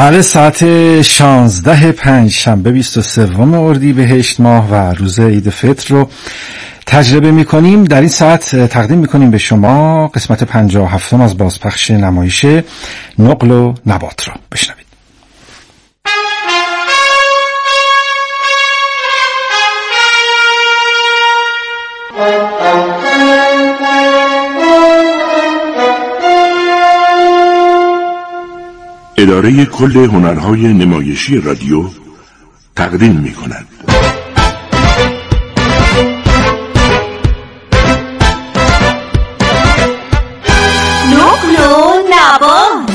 بله، ساعت 16 پنجشنبه 23 اردیبهشت ماه و روز عید فطر رو تجربه می‌کنیم. در این ساعت تقدیم می‌کنیم به شما قسمت 57 از بازپخش نمایش نقل و نبات را. بشنوید. اداره کل هنرهای نمایشی رادیو تقدیم می‌کند. نقل و نبات.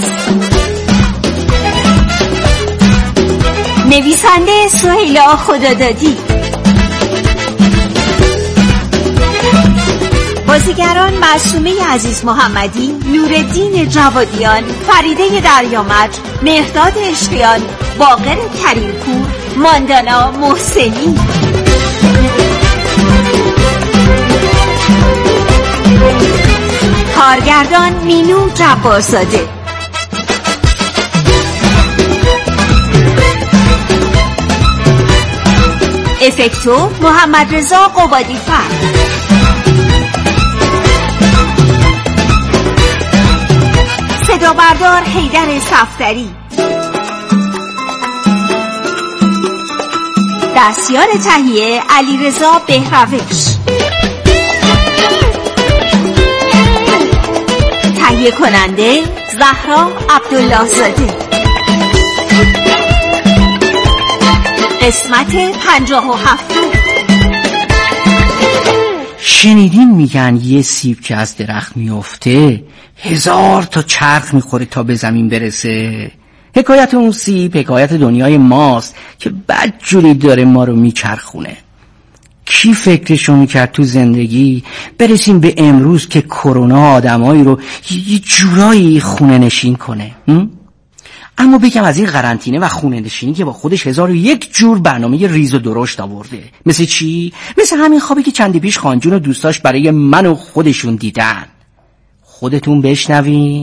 نویسنده سهیلا خدادادی. بازیگران معصومه عزیز محمدی، نورالدین جوادیان، فریده دریامج، مهرداد عشقیان، باقر کریمپور، ماندانا محسنی. کارگردان مینو جبارزاده. افکتور محمد رضا قبادی فرد. صدا بردار حیدر صفدری. دستیار تهیه علیرضا بهروش. تهیه کننده زهرا عبدالله زاده. قسمت 57. شنیدین میگن یه سیب که از درخت میفته 1000 تا چرخ میخوره تا به زمین برسه. حکایت اون سیب حکایت دنیای ماست که بدجوری داره ما رو میچرخونه. کی فکرشو میکرد تو زندگی برسیم به امروز که کرونا آدمایی رو یه جورایی خونه نشین کنه؟ اما بگم از این قرنطینه و خونه نشینی که با خودش 1001 جور برنامه ریز و درشت آورده. مثل چی؟ مثل همین خوابی که چندی پیش خانجون و دوستاش برای من و خودشون دیدن. خودتون بشنوین.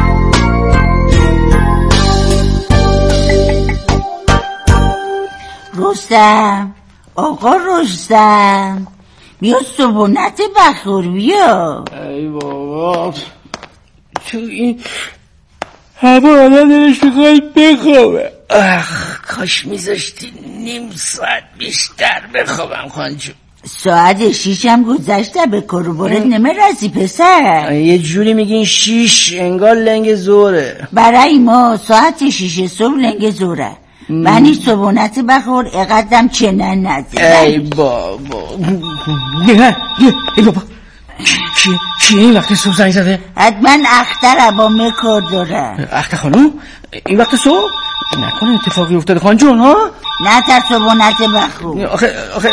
رستم، آقا رستم، بیا صبحونت بخور بیا. ای بابا، تو این هوا آدم دلش میخواد بخوابه. کاش میذاشتی نیم ساعت بیشتر بخوابم خانجون. ساعت 6 هم گذشته، به کروبرت نمیرسی پسر. یه جوری میگین 6 انگار لنگ زوره. برای ما ساعت 6 صبح لنگ زوره. منی صبحونت بخور اقدم چنن نزده. ای بابا ای بابا، کیه این وقت صبح زنگ زده؟ حتما اختر با مکر داره. اختر خانوم؟ این وقت صبح؟ نکنه اتفاقی افتاده خانجون ها؟ نه تا صبحونت بخور. آخه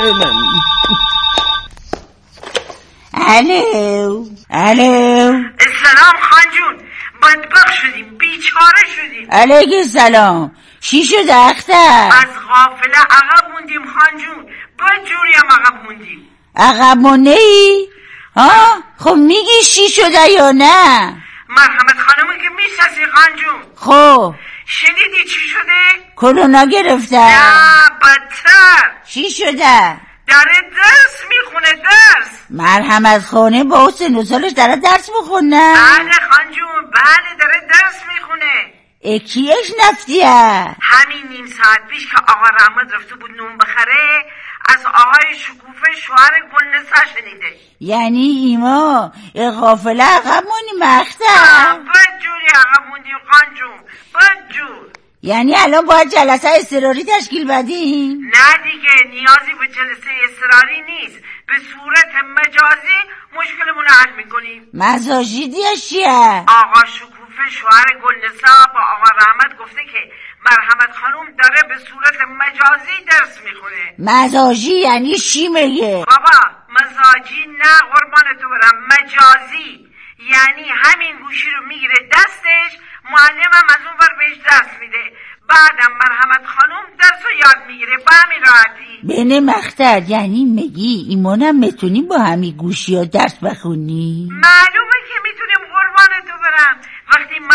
الو سلام خانجون، بدبخت شدیم، بیچاره شدیم. علیک سلام. چی شد اختر؟ از غافله عقب موندیم خانجون، بدجوری هم عقب موندیم. عقب مونده ای؟ خب میگی چی شده یا نه؟ مرحمت خانومه که میشناسی خانجون. خب شنیدی چی شده؟ کرونا گرفته؟ نه بدتر. چی شده؟ داره درس میخونه، درس. مرحمت خانه با سن و سالش داره درس میخونه؟ بله خانجون، بله داره درس میخونه. کیش نفتیه؟ همین نیم ساعت پیش که آقا رحمت رفته بود نون بخره، از آقای شکوفه شوهر گلنسا شنیده. یعنی ایما غافله عقب مونی مختر؟ بدجوری عقب موندیم خانجون، بدجور. یعنی الان باید جلسه اضطراری تشکیل بدیم؟ نه دیگه، نیازی به جلسه اضطراری نیست، به صورت مجازی مشکلمون رو حل میکنیم. مزاجی دیگه چیه؟ آقا شکوفه شوهر گلنسا با آقا رحمت گفته که مرحمت خانوم داره به صورت مجازی درس میخونه. مزاجی یعنی چی میگه؟ بابا مزاجی نه قربانتو برم، مجازی یعنی همین گوشی رو میگیره دستش، معلمم از اون ور بهش درس میده، بعدم مرحمت خانوم درس رو یاد میگیره به همین راحتی. بینه مختر یعنی میگی ایمانم میتونیم با همین گوشی ها درس بخونی؟ معلومه که میتونیم قربانتو برم. وقتی مرحمت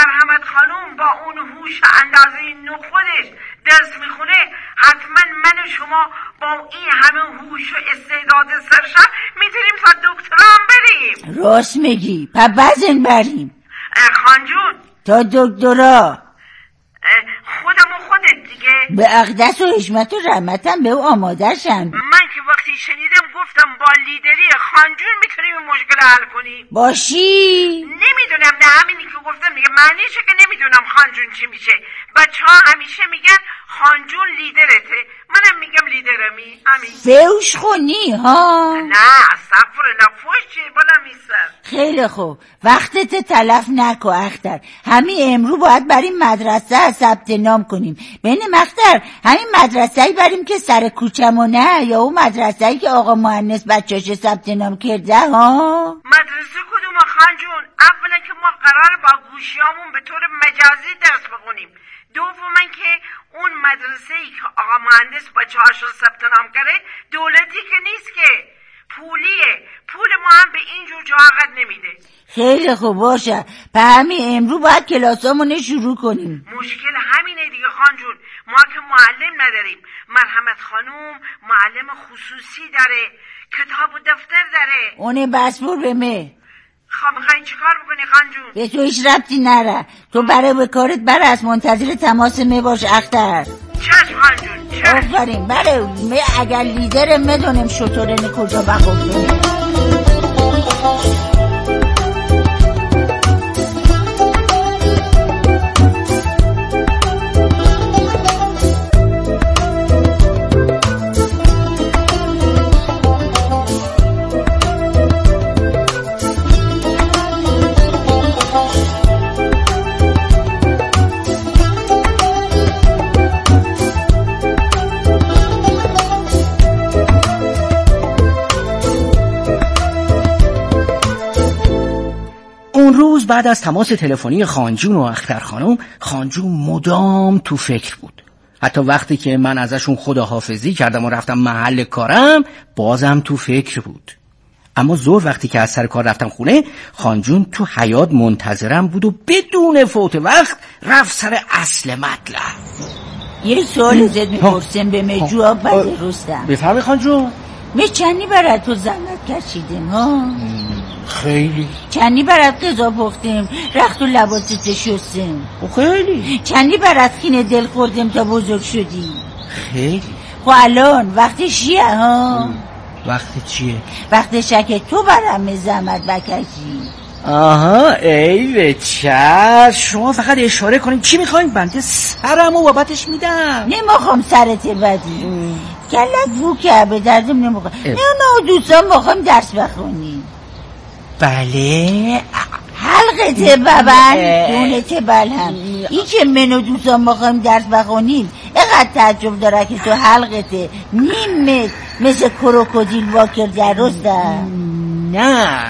خانوم با اون هوش اندازه نخودش درس میخونه، حتما من و شما با این همه هوش و استعداد سرشار میتونیم تا دکترا هم بریم. راست میگی، پا بزن بریم. خانجون تا دکترا. خودم و خودت دیگه. به اقدس و حشمت و رحمتم به او آماده شن. من که وقتی شنیدم گفتم با لیدری خانجون میتونیم این مشکل حل کنیم. باشی؟ نمیدونم، نه همینی که گفتم دیگه معنیشه که نمیدونم خانجون چی میشه. بچه ها همیشه میگن خانجون لیدرته، منم میگم لیدرمی. همین فوش خونی ها؟ نه استغفرالله، فوش چیه بالا میسر. خیلی خوب، وقتت تلف نکن اختر. همین امرو باید بریم مدرسه ثبت نام کنیم. بین اختر همین مدرسه‌ای بریم که سر کوچمونه یا اون مدرسه‌ای که آقا مهندس بچه‌ش ثبت نام کرده ها؟ مدرسه کدوم خانجون؟ اولا که ما قراره با گوشیامون به طور مجازی درس بخونیم. دوما که اون مدرسه‌ای که آقا مهندس بچه‌هاش رو ثبت نام کرده دولتی که نیست که، پولیه. پول ما هم به این جور جاها قد نمیده. خیلی خوب باشه، په همین امرو باید کلاسامونو شروع کنیم. مشکل همینه دیگه خانجون، ما که معلم نداریم. مرحمت خانوم معلم خصوصی داره، کتاب و دفتر داره. اونه بسپور به مه. خب میخواین چیکار بکنی خانجون؟ به تو هیچ ربطی نره، تو برای به کارت بره، از منتظر تماس می باش اختر. چشم خانجون چشم. آفرین، بله می اگر لیدر میدونم شطوره کجا بخوبیم. اون روز بعد از تماس تلفنی خانجون و اختر خانم، خانجون مدام تو فکر بود. حتی وقتی که من ازشون خداحافظی کردم و رفتم محل کارم بازم تو فکر بود. اما ظهر وقتی که از سر کار رفتم خونه، خانجون تو حیاط منتظرم بود و بدون فوت وقت رفت سر اصل مطلب. یه سوال ازت میپرسم به مجوع بده رستم. بفرمی خانجون. چندی برات تو زحمت کشیدیم ها؟ خیلی. چندی برات غذا پختیم، رخت و لباست شستیم. خیلی. چندی برات خینه دل خوردیم تا بزرگ شدی. خیلی. خب الان وقتشیه ها؟ وقت چیه؟ وقت شک تو برام زحمت بکشی. آها ای بچه، شما فقط اشاره کنید چی میخواین، بنده سرمو بابتش میدم. نمیخوام سرت بدی، کلت بو که به دردم نمیخوام. نه دوستان میخوام درس بخونی. بله. حلقته ببن دونته بلهم. این که من و دوستان میخوایم درس بخونیم اینقدر تعجب داره که تو حلقته نیم مثل کروکودیل واکر در رستم. نه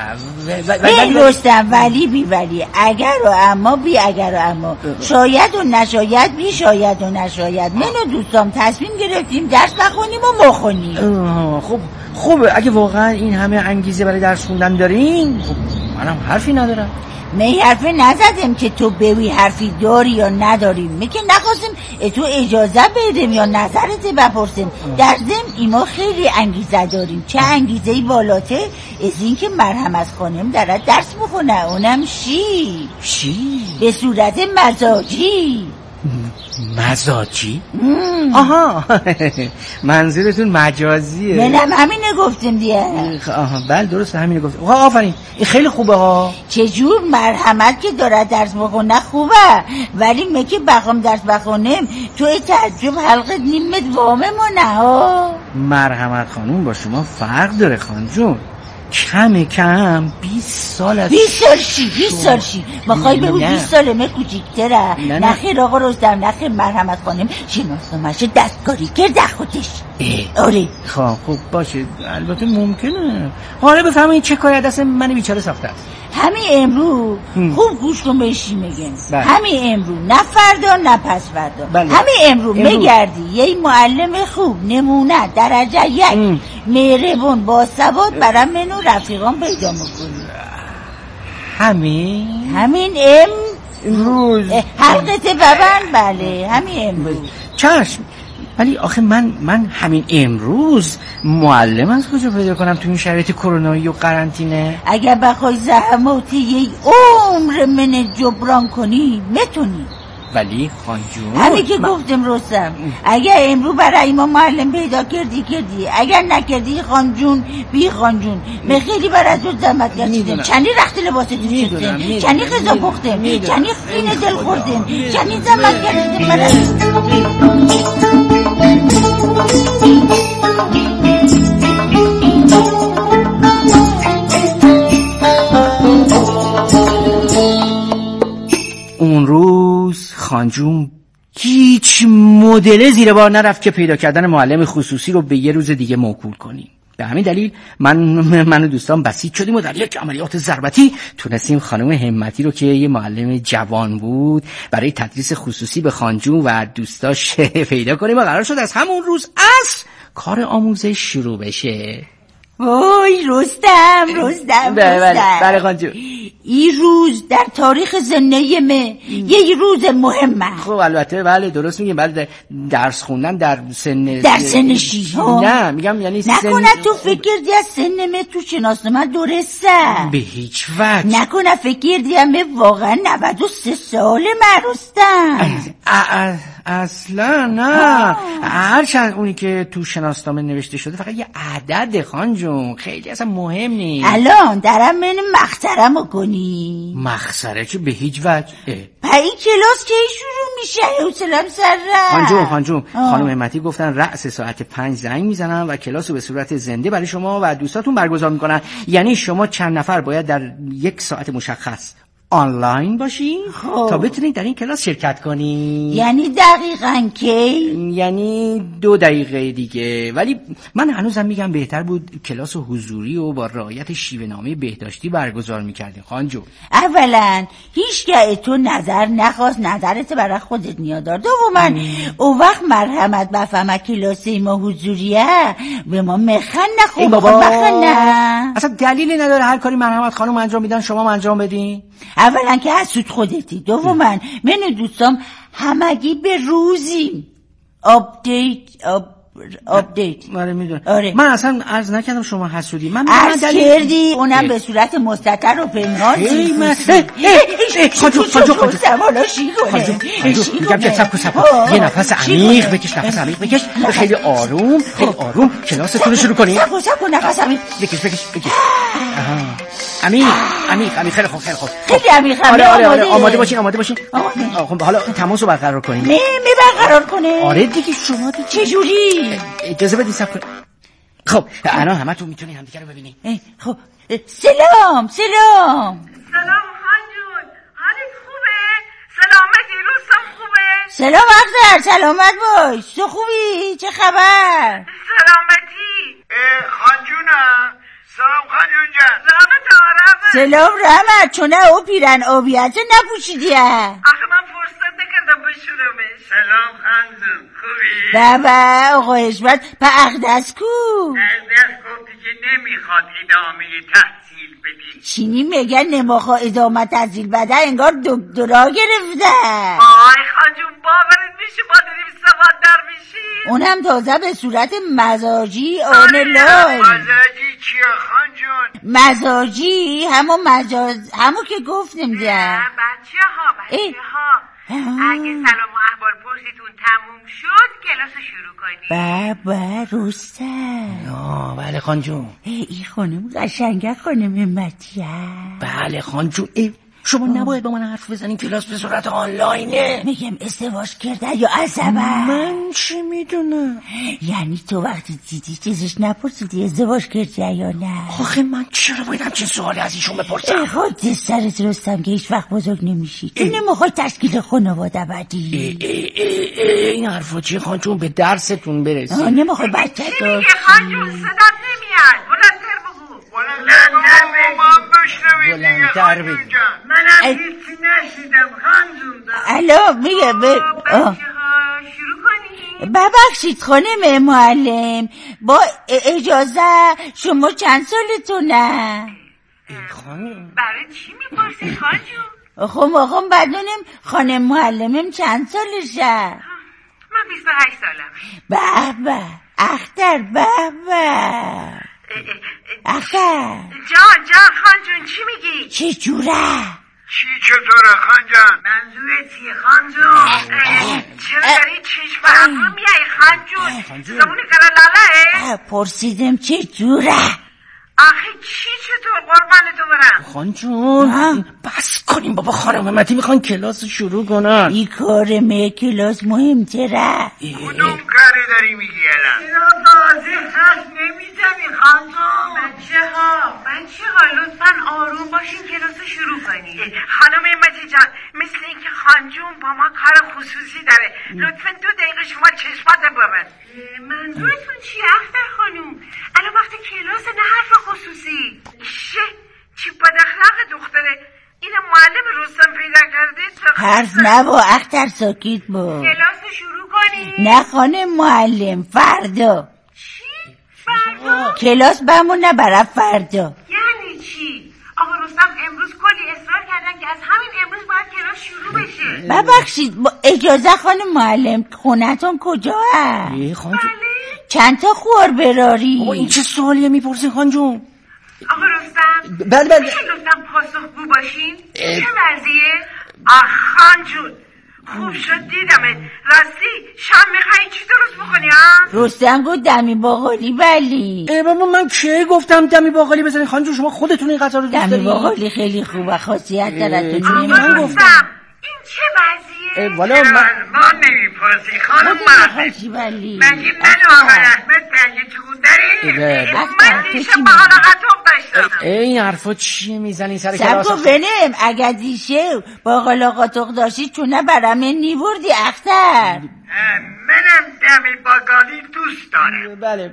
رستم ولی بی ولی، اگر و اما بی اگر و اما، شاید و نشاید بی شاید و نشاید. من و دوستام تصمیم گرفتیم درس بخونیم و بخونیم. خب خوبه، اگه واقعا این همه انگیزه برای درس خوندن دارین، خب منم حرفی ندارم. من حرفی نزدم که تو بوی حرفی داری یا نداریم، من که نخواستیم تو اجازه بدیم یا نظرت بپرسیم. در ضمن ایما خیلی انگیزه داریم، چه انگیزه‌ای بالاتر از این که مرحمت خانم دارد درس بخونه، اونم چی؟ به صورت مزاجی. مزاجی؟ آها منظورتون مجازیه. منم همینه گفتم دیگه. آها بله درست همینه گفتم. آفرین، این خیلی خوبه ها. چجور مرحمت که داره درس بخونه خوبه، ولی من که بخوام درس بخونم تو تعجب حلقت نیمت واممونه ها. مرحمت خانوم با شما فرق داره خانجون، کم 20 سال از 20 سال شی مخوای بگو 20 سال من کوچیک‌تره. نخیر آقا رستم، نخیر مرحمت خانم شناسنامه‌شو دستکاری کرده خودش. آره خب باشه، البته ممکنه. حالا بفهمین چه کاری دست من بیچاره ساخته است. همین امرو خوب گوش کن بهش میگم. همین امرو، نه فردا نه پس فردا. همین امرو میگردی یه معلم خوب نمونه درجه 1 مهربون با ثبات برای من و رفیقان پیدا میکنی. همین امروز حلقت ببند. بله همین امروز. چشم. ولی آخه من همین امروز معلم از کجا پیدا کنم تو این شرایط کرونایی و قرنطینه؟ اگر بخوای زحمات یک عمر من جبران کنی میتونی. ولی خانجون همین که گفتم رستم، اگر امرو برای ما معلم پیدا کردی، اگر نکردی خانجون بی خانجون. من خیلی برای تو زحمت کشیدم، چنی رخت لباس دوشتم، چنی غذا پختم، چنی خین دل خوردم، چنی زحمت کشیدم برای اون روز خانجون هیچ مدل زیر بار نرفت که پیدا کردن معلم خصوصی رو به یه روز دیگه موکول کنیم. به همین دلیل من و دوستان بسیج شدیم و در یک عملیات ضربتی تونستیم خانم همتی رو که یه معلم جوان بود برای تدریس خصوصی به خانجون و دوستاش پیدا کنیم و قرار شد از همون روز کار آموزش شروع بشه. وای رستم. بله خانجون. این روز در تاریخ زندگی من یه روز مهمه. خب البته بله درست میگیم. بله درس خوندن در سن 6 ها. نه میگم یعنی نکنه تو فکر کردی از سن من تو شناسنامه درسته؟ به هیچ وجه. نکنه فکر کردی من واقعا 93 ساله مرستم؟ اصلا نه. هرچند اونی که تو شناسنامه نوشته شده فقط یه عدد خانجون، خیلی اصلا مهم نیست. الان درم من مخسرمو کنی؟ مخسره که به هیچ وجه. پا این کلاس کی شروع میشه؟ حوصله‌ام سر رفت. خانجون خانم همتی گفتن رأس ساعت 5 زنگ میزنن و کلاس رو به صورت زنده برای شما و دوستاتون برگزار میکنن. یعنی شما چند نفر باید در یک ساعت مشخص آنلاین باشی تا بتونید در این کلاس شرکت کنی. یعنی دقیقاً کی؟ یعنی 2 دقیقه دیگه. ولی من هنوزم میگم بهتر بود کلاس حضوری و با رعایت شیوه‌نامه بهداشتی برگزار میکردیم خانجون. اولا هیچ که تو نظر نخواست، نظرت برای خودت نیاد دار. دوما او وقت مرحمت بفهمه کلاس ما حضوریه به ما مخن نخون نه. اصلا دلیلی نداره هر کاری مرحمت خانم انجام میدن شما انجام بدین. اولا که حسود خودتی. دوما من دوستام همگی به روزیم آپدیت. آره میدونم. آره. من اصلا عرض نکردم شما حسودی. من عرض کردی اونم به صورت مستتر و پنهان. خانجون میگم که سب یه نفس عمیق بکش. خیلی آروم کلاستون رو شروع کنیم. سب کن نفس عمیق بکش. عمیق خیلی خوب. خیلی عمیق. آره آماده باشین. خب حالا تماس رو برقرار کنیم. می برقرار کنه. آره دیگه شما چه جوری؟ اجازه بدین صبر کنید. خب الان همتون میتونید همدیگه رو ببینید. خب سلام خانجون، حالت خوبه؟ سلامتی رستم خوبه؟ سلام اختر، سلامت باش. تو خوبی؟ چه خبر؟ سلامتی. خانجونم. سلام خانجون جان. رحمت. سلام رحمت. چونه او پیرن آبیت نپوشیدی؟ آخه من فرصت نکردم بشورمش. سلام خانجون خوبی؟ بابا آقا حشمت پا اقدس کو؟ اقدس گفتی که نمیخواد ادامه تحصیل بدی. چینی میگن نمیخوا ادامه تحصیل بده، انگار دکترا گرفته. آی خانجون باورت میشه ما داریم سواددار میشیم؟ اونم تازه به صورت مزاجی آنلاین. مزاجی چیه خانجون؟ مزاجی همون که گفتیم دیگه. بچه ها اگه سلام و احوال پرسیتون تموم شد کلاس شروع کنیم. بابا رستم. بله خانجون. این خانم قشنگه خانم همتیه. بله خانجون. شما نباید با من حرف بزنین کلاس به صورت آنلاینه. میگم ازدواج کرده یا عصبه؟ من چی میدونم؟ یعنی تو وقتی دیدی چیزش نپرسیدی ازدواج کرده یا نه؟ آخه من چرا باید همچین سوالی از ایشون بپرسم؟ خود سرت رستم که هیچ وقت بزرگ نمیشی. تو نمیخوای تشکیل خانواده بدی. این حرفا چیه خانجون؟ به درستون برسی. نمیخوای بچه داشت. چی میگه خانجون؟ صدات نمیاد. بلندتر بگو. بلندتر بگو. منم هیچی نشیدم خانجون. الو میگه بچه ها شروع کنیم. ببخشید خانم معلم، با اجازه شما چند سالتونه؟ خانم برای چی میپرسی خانجون؟ آقام بدونیم خانم معلمم چند سالشه؟ من 28 سالمه. به اختر به اختر جان خان جون چی میگی؟ چه جوره؟ چی چطوره خان جان؟ منظورت چیه خان جون؟ چرا داری چشم ابرو میای خان جون؟ زبونی قرار لاله؟ پرسیدم چه جوره؟ آخه چی چطور قربان تو برم؟ خان جون بس کنیم بابا، خانم متی میخوان کلاس شروع کنن. این کار کلاس مهمتره. کدوم کاری داری میگی الان؟ اینا بازی حرف نمیزنی خان جون. بچه ها لطفا آروم باشین کلاس شروع کنی. خانم متی جان مثل اینکه خان جون با ما کار خصوصی داره، لطفا 2 دقیقه شما چشمات ببند. منظورتون چیه اختر خانوم؟ الان وقت کلاس نه حرف خصوصی. چی بداخلاق دختره؟ این معلم رستم پیدا کرده. حرف نبا اختر، ساکت با. کلاس شروع کنی؟ نه خانم معلم، فردا. چی؟ فردا؟ کلاس بمونه برای فردا. یعنی چی؟ آقا رستم امروز کلی اصرار کردن که از همین امروز باید کلاس شروع بشه. ببخشید با اجازه خانم معلم، خونتون کجا هست؟ بله؟ چند تا خور براری؟ این چه سوالیه میپرسی خان جون؟ آقا رستم بله میشه لطفا پاسخگو باشین؟ چه وضعیه؟ خان جون خوب شد دیدمت. راستی شام میخوایی چی درست بکنی ها؟ رستم گفت دمی باقالی. ولی بابا من کی گفتم دمی باقالی بزنین خان جون؟ شما خودتون این غذا رو دوست دارین. دمی باقالی خیلی خوبه، خاصیت داره. تو من گفتم این چه وضعیه؟ والا ما نمیپرسی خانم ولی مگه من آقا احمد درگه چگون داریم؟ من دیشه با حالا قطوق داشتم. این حرفا چیه میزنی سر کلاس؟ سبکو بنم اگر دیشه با حالا قطوق داشتی چونه برامه نیوردی اختر. منم دمی باقالی دوست دارم. بله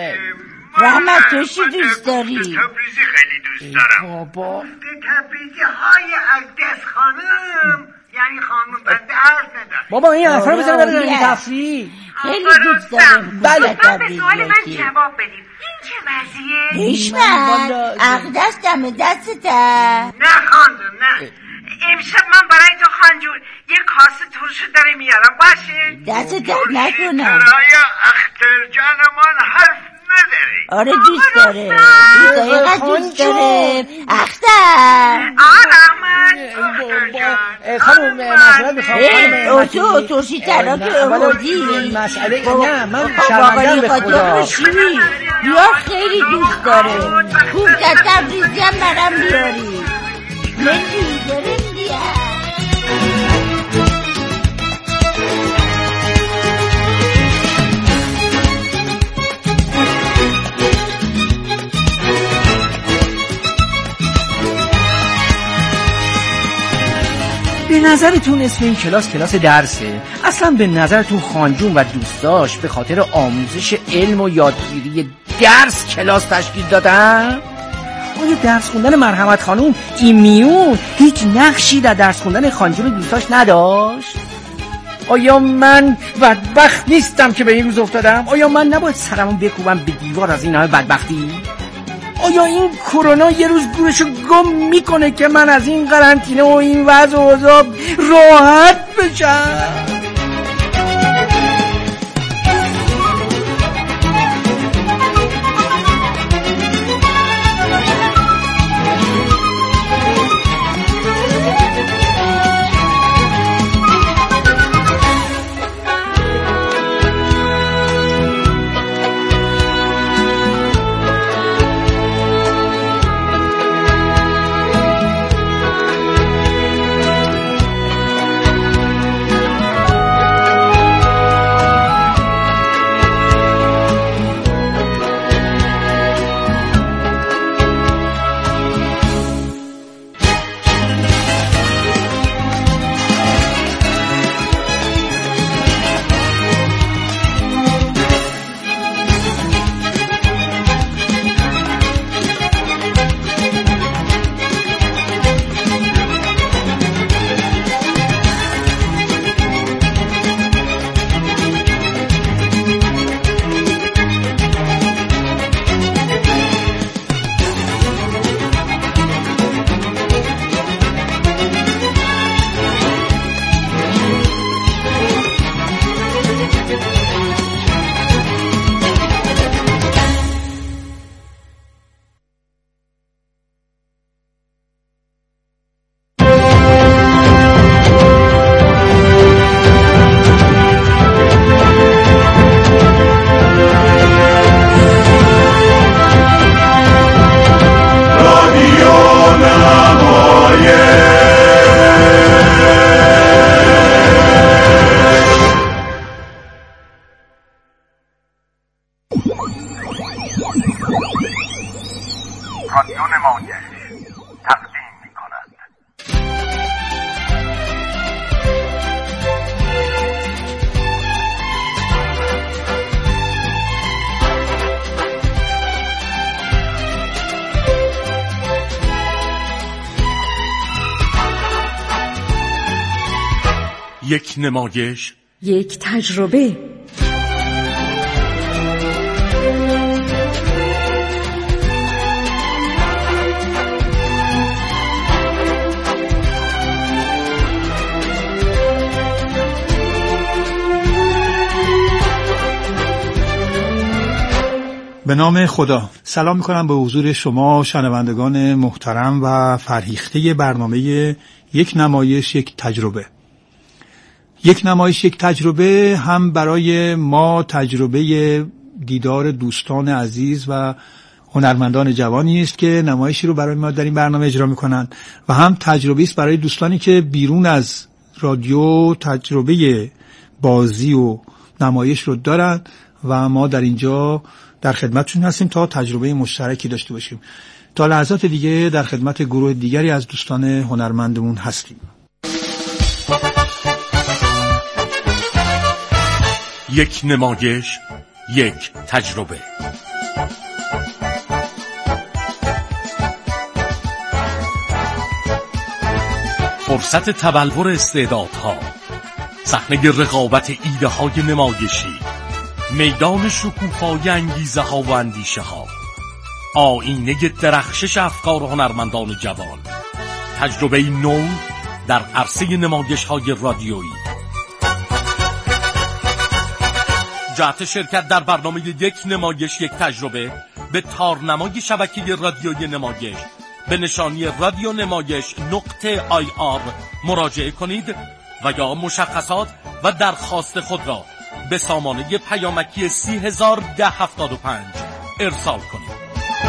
رحمت تو چی دوست داری؟ تبریزی خیلی دوست دارم. بابا تبریزی های اقدس خانم، یعنی خانم بنده حرف ندارم. بابا این حرفا رو بزنه برای تفریح. خیلی دوست دارم. بله به سوال من جواب بدیم. این چه وضعیه؟ هیشمن اقدس دم دستته. نه خانم نه. امشب من برای تو خان جون یه کاسه ترشو داره میارم، باشه؟ دست درد نکنم. برای اختر جانمان حرف نداری. آره دوست داره، دوست داره اختر. رحمت خانم مسئله میخوام تو ترشی ترا که اردی مسئله نه من شرمندم به خدا. یا خیلی دوست داره. خوب که تبریزی هم برم بیاری. لندی درندی به نظرتون اسم این کلاس درسه؟ اصلا به نظرتون خانجون و دوستاش به خاطر آموزش علم و یادگیری درس کلاس تشکیل دادن؟ آیا درس خوندن مرحمت خانوم ایمیون هیچ نقشی در درس خوندن خانجون دوستاش نداشت؟ آیا من بدبخت نیستم که به این روز افتادم؟ آیا من نباید سرمون بکوبم به دیوار از این همه بدبختی؟ آیا این کرونا یه روز گورشو گم میکنه که من از این قرنطینه و این وضع و اوضاع راحت بشم؟ یک نمایش، یک تجربه. به نام خدا. سلام میکنم به حضور شما شنوندگان محترم و فرهیخته برنامه یک نمایش یک تجربه. یک نمایش یک تجربه هم برای ما تجربه دیدار دوستان عزیز و هنرمندان جوانی است که نمایشی رو برای ما در این برنامه اجرا میکنند و هم تجربه است برای دوستانی که بیرون از رادیو تجربه بازی و نمایش رو دارند و ما در اینجا در خدمتشون هستیم تا تجربه مشترکی داشته باشیم. تا لحظات دیگه در خدمت گروه دیگری از دوستان هنرمندمون هستیم. یک نمایش، یک تجربه. فرصت تبلور استعدادها، صحنه رقابت ایده های نمایشی، میدان شکوفای انگیزه ها و اندیشه ها، آینه درخشش افکار هنرمندان جوان، تجربه نو در عرصه نمایش های رادیویی. جهت شرکت در برنامه یک نمایش یک تجربه به تارنمای شبکه رادیویی نمایش به نشانی رادیو نمایش .ir مراجعه کنید و یا مشخصات و درخواست خود را به سامانه پیامکی 301075 ارسال کنید.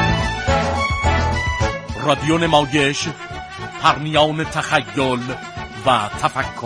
رادیو نمایش، پرنیان تخیل و تفکر.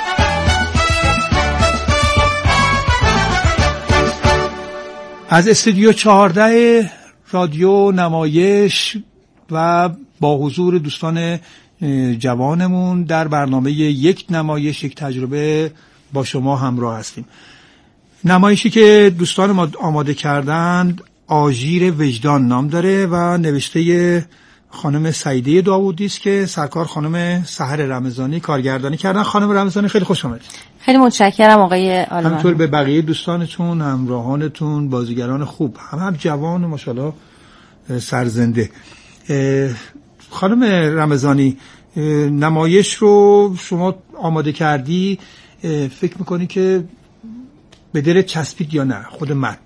از استودیو 14 رادیو نمایش و با حضور دوستان جوانمون در برنامه یک نمایش یک تجربه با شما همراه هستیم. نمایشی که دوستان ما آماده کردند آژیر وجدان نام داره و نوشته خانم سعیده داوودی است که سرکار خانم سحر رمضانی کارگردانی کردن. خانم رمضانی خیلی خوش آمدید. خیلی متشکرم آقای آلمان. همینطور به بقیه دوستانتون، همراهانتون، بازیگران خوب، هم جوان و ماشاءالله سرزنده. خانم رمضانی، نمایش رو شما آماده کردی، فکر میکنی که به دلت چسبید یا نه خود متن؟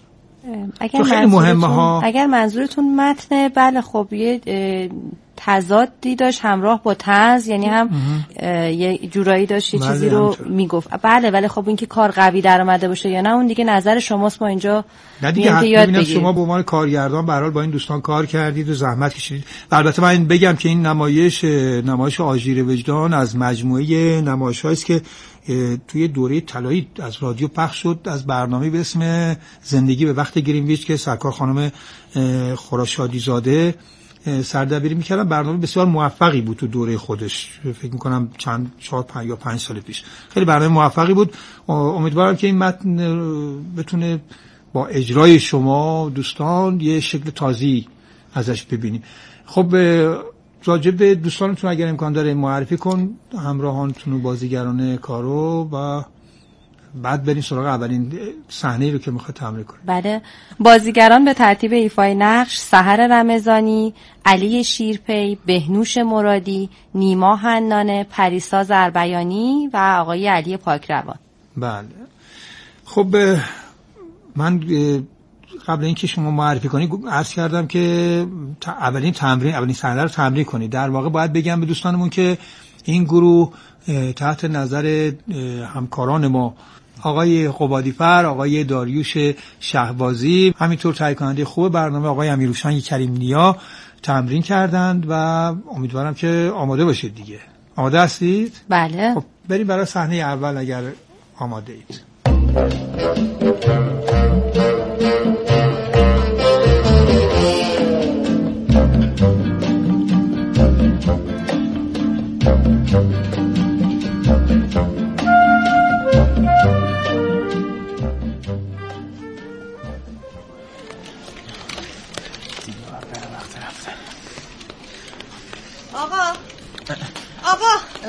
اگر منظورتون متن، بله خب یه تضادی داشت همراه با طنز، یعنی هم یه جورایی داشت یه چیزی رو میگفت. بله ولی خب این که کار قوی در اومده باشه یا نه اون دیگه نظر شماست. ما اینجا نه دیگه یاد بگیریم. شما به عنوان کارگردان به هر حال با این دوستان کار کردید و زحمت کشیدید. البته من بگم که این نمایش آژیر وجدان از مجموعه نمایش‌هایی است که توی دوره طلایی از رادیو پخش شد، از برنامه به اسم زندگی به وقت گرینویچ که سرکار خانم خورشادی زاده سردبیری میکردن. برنامه بسیار موفقی بود تو دوره خودش، فکر میکنم 4 یا 5 سال پیش. خیلی برنامه موفقی بود. امیدوارم که این متن بتونه با اجرای شما دوستان یه شکل تازی ازش ببینیم. خب راجب به دوستانتون اگر امکان داره معرفی کن همراهانتون و بازیگران کارو و بعد بریم سراغ اولین صحنه‌ای رو که میخواد تمرین کنیم. بله، بازیگران به ترتیب ایفای نقش: سحر رمضانی، علی شیرپی، بهنوش مرادی، نیما حنانه، پریسا زربیانی و آقای علی پاکروان. بله خب من قبل اینکه شما معرفی کنید عرض کردم که اولین صحنه رو تمرین کنید. در واقع باید بگم به دوستانمون که این گروه تحت نظر همکاران ما آقای قبادیفر، آقای داریوش شهبازی، همینطور تهیه کننده خوب برنامه آقای امیرهوشنگ کریم نیا تمرین کردند و امیدوارم که آماده باشید دیگه. آماده هستید؟ بله. خب بریم برای صحنه اول اگر آماده اید.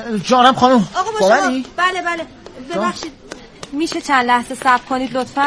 جانم خانم. آقا با شما. بله ببخشید میشه چند لحظه صبر کنید لطفاً؟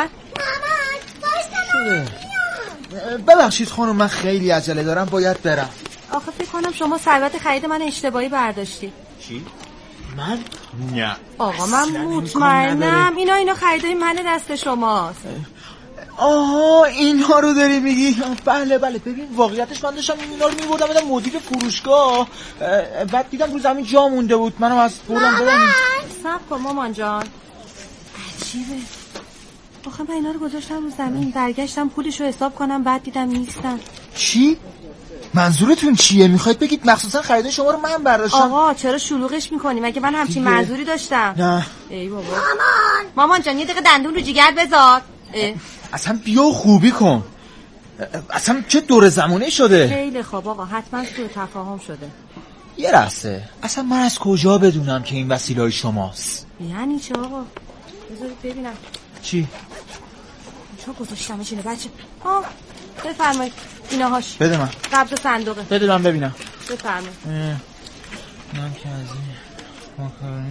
ببخشید خانم من خیلی عجله دارم باید برم. آخه فکر کنم شما ثروت خرید من اشتباهی برداشتی. چی؟ من؟ نه آقا من مطمئنم اینا خریدای من دست شماست. آها اینا رو داری میگی؟ بله ببین واقعیتش من داشتم اینا رو میبردم بدم مدیر فروشگاه، بعد دیدم رو زمین جا مونده بود، منم از بردم بدم. صبر کن مامان جان. عجیبه آخه من اینا رو گذاشتم رو زمین، برگشتم پولش رو حساب کنم بعد دیدم نیستن. چی؟ منظورتون چیه؟ میخواید بگید مخصوصا خرید شما رو من برداشتم؟ آقا چرا شلوغش میکنی؟ مگه من همچین منظوری داشتم؟ نه. ای بابا مامان جان یه دقیقه دندون رو جیگر بذار. اصلا بیا خوبی کن. اصلا چه دور زمانه شده؟ خیلی خوب آقا حتما سوء تفاهم شده. یه لحظه اصلا من از کجا بدونم که این وسیله‌های شماست؟ یعنی چه آقا؟ بذارید ببینم. چی؟ چه گذاشتمش اینو بچه؟ بفرمایید ایناهاش. بده من. قبض صندوقه. بده من ببینم. بفرمایید. من که از این ماکارونی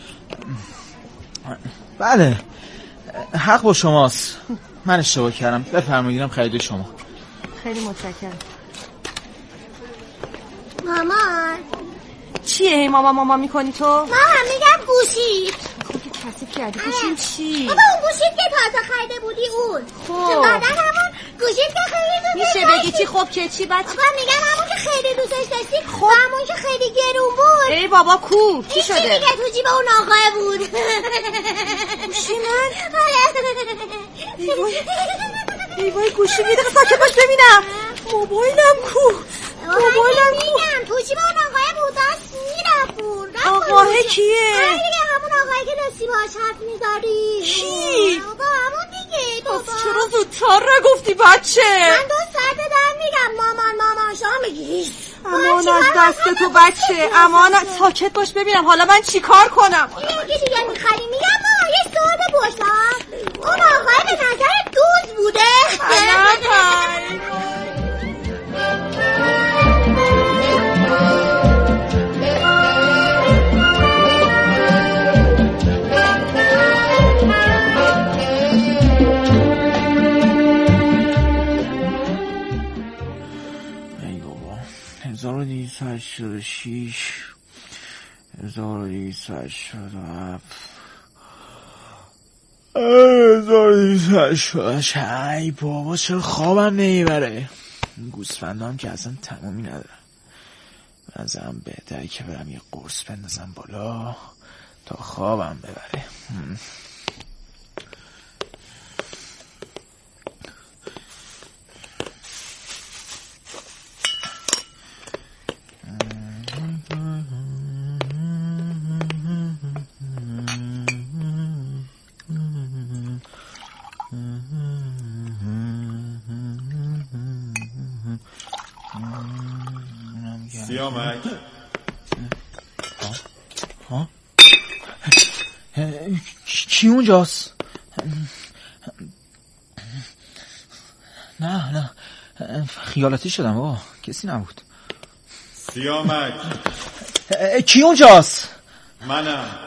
بله حق با شماست، من اشتباه کردم. بفرمایید خرید شما. خیلی متشکرم. مامان چیه هی ماما میکنی تو؟ مامان میگم گوشید. خب که کثیف کردی. گوشیم چی؟ بابا اون گوشید که تازه خریده بودی اون. خب بعدن همون گوشید که خیلی دوست میشه بگی چی؟ خب که چی بچه؟ بابا میگم همون که خیلی دوستش داشتی. خب همون که خیلی گرون بود. ای بابا کو چی شده؟ میگه تو جیب اون آقای بود. گوشی من؟ ای وای گوشی یه دقیقه ساکت باش ببینم. موبایلم کو؟ میگم تو جیب اون آقای بود داشت میرفون. آقاه کیه؟ همون آقایی که داشتی باهاش حرف می‌زدی. کی؟ بابا همون دیگه بابا. چرا زودتر نگفتی بچه؟ من 2 ساعت دارم میگم مامان شما میگی امان از دست تو بچه. امان ساکت باش ببینم حالا من چی کار کنم؟ یکی دیگه میخوایی میگم ماما یه سوال بپرسم. اون آقای به نظر دوز بوده؟ ای بابا 1286 1287 ای بابا چرا خوابم نمیبره؟ این گوسفندام که اصلا تمامی ندارم. بنظرم بهتره که برم یه قرص بندازم بالا تا خوابم ببره. سیامک کی اونجاست؟ نه خیالاتی شدم بابا، کسی نبود. سیامک کی اونجاست؟ منم.